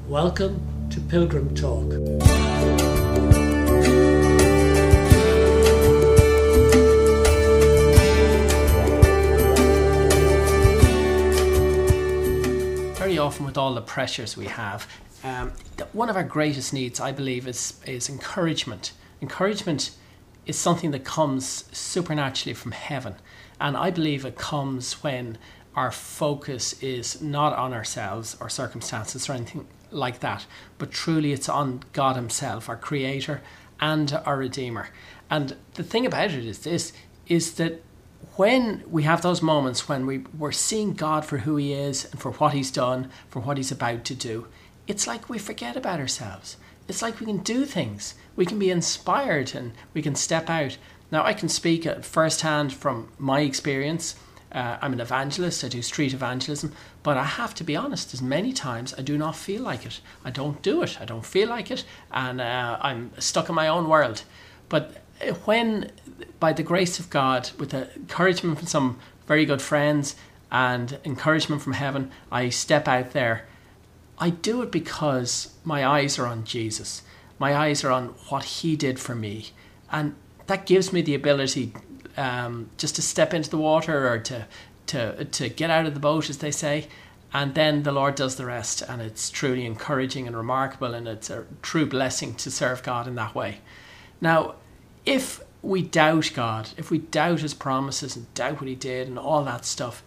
Welcome to Pilgrim Talk. Very often with all the pressures we have, one of our greatest needs, I believe, is encouragement. Encouragement is something that comes supernaturally from heaven. And I believe it comes when our focus is not on ourselves or circumstances or anything like that, but truly it's on God himself, our creator and our redeemer. And the thing about it is that when we have those moments when we're seeing God for who he is and for what he's done, for what he's about to do, it's like we forget about ourselves. It's like we can do things. We can be inspired and we can step out. Now, I can speak firsthand from my experience. I'm an evangelist. I do street evangelism. But I have to be honest, there's many times I do not feel like it. I don't do it. I don't feel like it. And I'm stuck in my own world. But when, by the grace of God, with the encouragement from some very good friends and encouragement from heaven, I step out there, I do it because my eyes are on Jesus. My eyes are on what he did for me. And that gives me the ability just to step into the water or to get out of the boat, as they say. And then the Lord does the rest. And it's truly encouraging and remarkable. And it's a true blessing to serve God in that way. Now, if we doubt God, if we doubt his promises and doubt what he did and all that stuff,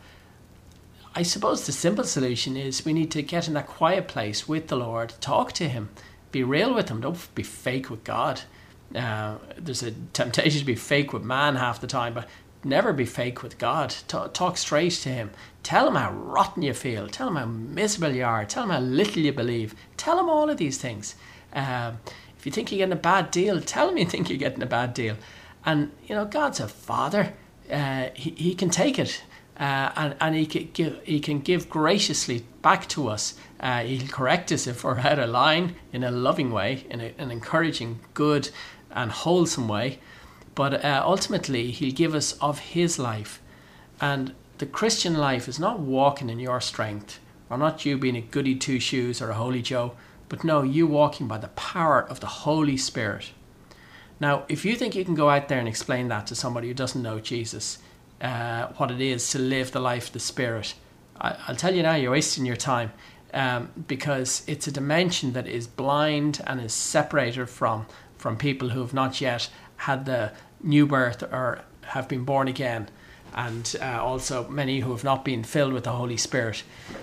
I suppose the simple solution is we need to get in that quiet place with the Lord, talk to him, be real with him, don't be fake with God. There's a temptation to be fake with man half the time, but never be fake with God. Talk straight to him. Tell him how rotten you feel. Tell him how miserable you are. Tell him how little you believe. Tell him all of these things. If you think you're getting a bad deal, tell him you think you're getting a bad deal. And, God's a father. He can take it. And he can give graciously back to us. He'll correct us if we're out of line in a loving way, in an encouraging, good and wholesome way. But ultimately, he'll give us of his life. And the Christian life is not walking in your strength, or not you being a goody two-shoes or a holy Joe, but no, you walking by the power of the Holy Spirit. Now, if you think you can go out there and explain that to somebody who doesn't know Jesus, what it is to live the life of the Spirit, I'll tell you now, you're wasting your time, because it's a dimension that is blind and is separated from people who have not yet had the new birth or have been born again, and also many who have not been filled with the Holy Spirit.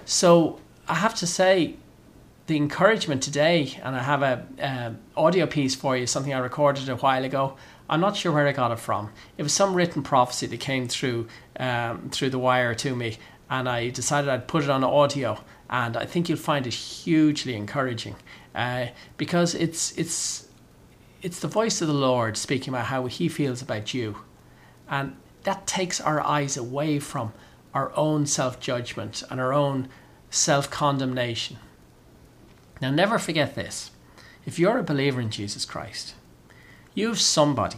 So I have to say, the encouragement today, and I have a audio piece for you, something I recorded a while ago. I'm not sure where I got it from. It was some written prophecy that came through the wire to me, and I decided I'd put it on audio, and I think you'll find it hugely encouraging, because it's the voice of the Lord speaking about how he feels about you, and that takes our eyes away from our own self-judgment and our own self-condemnation. Now, never forget this. If you're a believer in Jesus Christ, you have somebody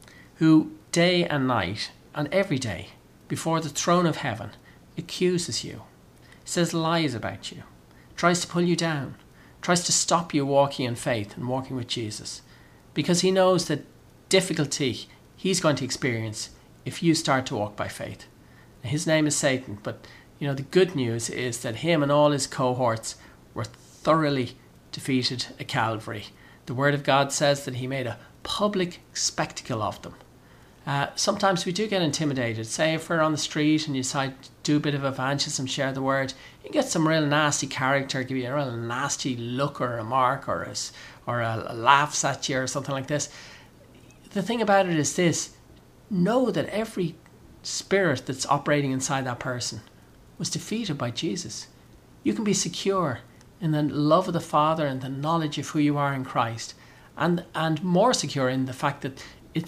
who day and night and every day before the throne of heaven accuses you, says lies about you, tries to pull you down, tries to stop you walking in faith and walking with Jesus, because he knows the difficulty he's going to experience if you start to walk by faith. Now, his name is Satan, but the good news is that him and all his cohorts were thoroughly defeated at Calvary. The Word of God says that he made a public spectacle of them. Sometimes we do get intimidated. Say if we're on the street and you decide to do a bit of evangelism, share the word, you get some real nasty character, give you a real nasty look or a remark or a laughs at you or something like this. The thing about it is this: know that every spirit that's operating inside that person was defeated by Jesus. You can be secure in the love of the Father and the knowledge of who you are in Christ, and more secure in the fact that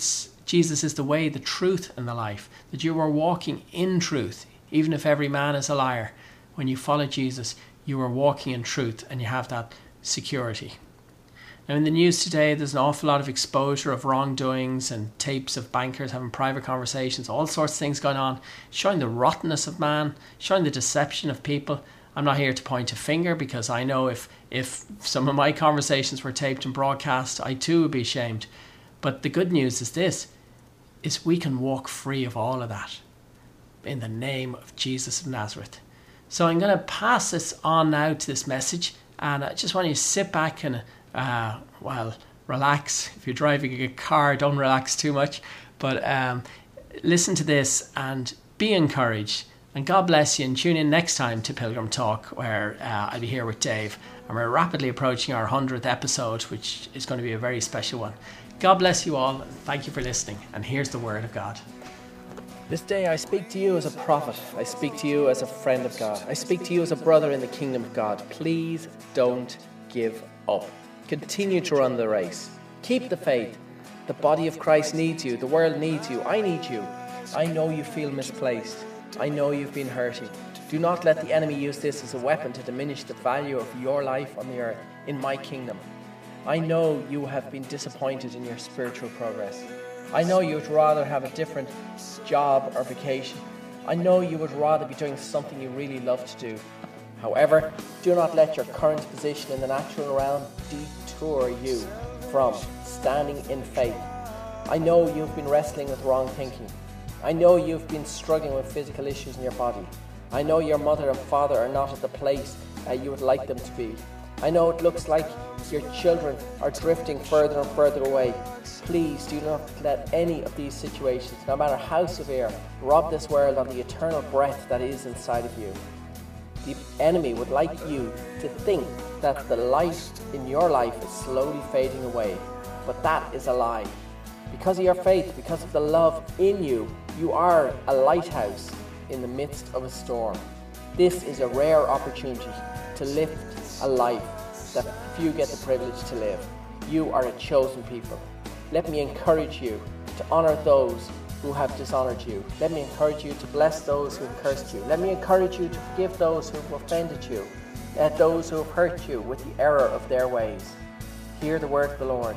Jesus is the way, the truth, and the life, that you are walking in truth. Even if every man is a liar, when you follow Jesus, you are walking in truth and you have that security. Now, in the news today, there's an awful lot of exposure of wrongdoings and tapes of bankers having private conversations, all sorts of things going on, showing the rottenness of man, showing the deception of people. I'm not here to point a finger, because I know if some of my conversations were taped and broadcast, I too would be ashamed. But the good news is this, is we can walk free of all of that in the name of Jesus of Nazareth. So I'm going to pass this on now to this message, and I just want you to sit back and, relax. If you're driving a car, don't relax too much, but listen to this and be encouraged. And God bless you, and tune in next time to Pilgrim Talk, where I'll be here with Dave, and we're rapidly approaching our 100th episode, which is going to be a very special one. God bless you all, and thank you for listening. And here's the word of God. This day I speak to you as a prophet. I speak to you as a friend of God. I speak to you as a brother in the kingdom of God. Please don't give up. Continue to run the race. Keep the faith. The body of Christ needs you. The world needs you. I need you. I know you feel misplaced. I know you've been hurting. Do not let the enemy use this as a weapon to diminish the value of your life on the earth, in my kingdom. I know you have been disappointed in your spiritual progress. I know you would rather have a different job or vacation. I know you would rather be doing something you really love to do. However, do not let your current position in the natural realm detour you from standing in faith. I know you've been wrestling with wrong thinking. I know you've been struggling with physical issues in your body. I know your mother and father are not at the place you would like them to be. I know it looks like your children are drifting further and further away. Please do not let any of these situations, no matter how severe, rob this world of the eternal breath that is inside of you. The enemy would like you to think that the light in your life is slowly fading away, but that is a lie. Because of your faith, because of the love in you, you are a lighthouse in the midst of a storm. This is a rare opportunity to lift a life that few get the privilege to live. You are a chosen people. Let me encourage you to honor those who have dishonored you. Let me encourage you to bless those who have cursed you. Let me encourage you to forgive those who have offended you, those who have hurt you with the error of their ways. Hear the word of the Lord.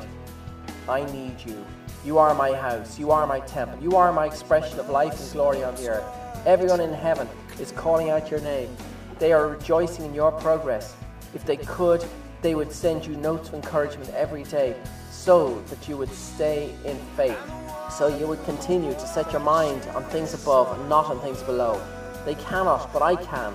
I need you. You are my house. You are my temple. You are my expression of life and glory on the earth. Everyone in heaven is calling out your name. They are rejoicing in your progress. If they could, they would send you notes of encouragement every day so that you would stay in faith, so you would continue to set your mind on things above and not on things below. They cannot, but I can.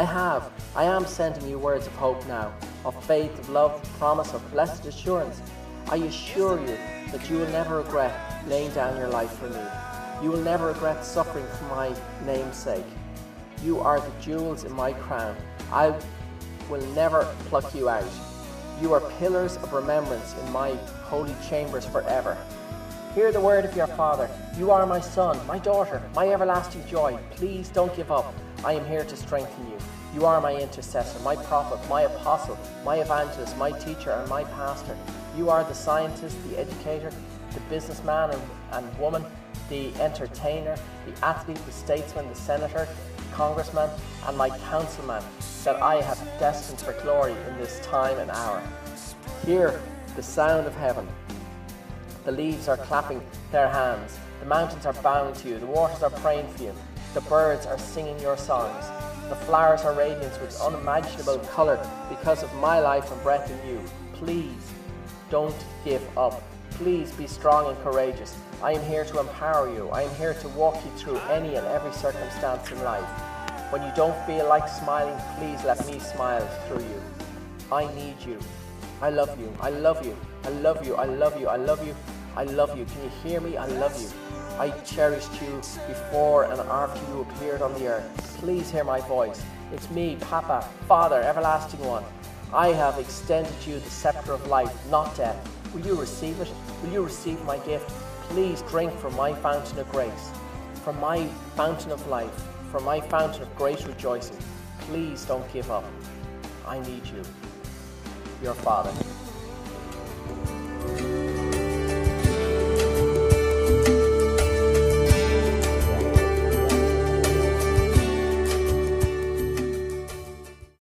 I am sending you words of hope now, of faith, of love, of promise, of blessed assurance. I assure you that you will never regret laying down your life for me. You will never regret suffering for my name's sake. You are the jewels in my crown. I will never pluck you out. You are pillars of remembrance in my holy chambers forever. Hear the word of your Father. You are my son, my daughter, my everlasting joy. Please don't give up. I am here to strengthen you. You are my intercessor, my prophet, my apostle, my evangelist, my teacher, and my pastor. You are the scientist, the educator, the businessman and woman, the entertainer, the athlete, the statesman, the senator, the congressman, and my councilman that I have destined for glory in this time and hour. Hear the sound of heaven. The leaves are clapping their hands. The mountains are bowing to you. The waters are praying for you. The birds are singing your songs. The flowers are radiant with unimaginable colour because of my life and breath in you. Please don't give up. Please be strong and courageous. I am here to empower you. I am here to walk you through any and every circumstance in life. When you don't feel like smiling, please let me smile through you. I need you. I love you. I love you. I love you. I love you. I love you. I love you. Can you hear me? I love you. I cherished you before and after you appeared on the earth. Please hear my voice. It's me, Papa, Father, Everlasting One. I have extended you the scepter of life, not death. Will you receive it? Will you receive my gift? Please drink from my fountain of grace, from my fountain of life, from my fountain of great rejoicing. Please don't give up. I need you. Your Father.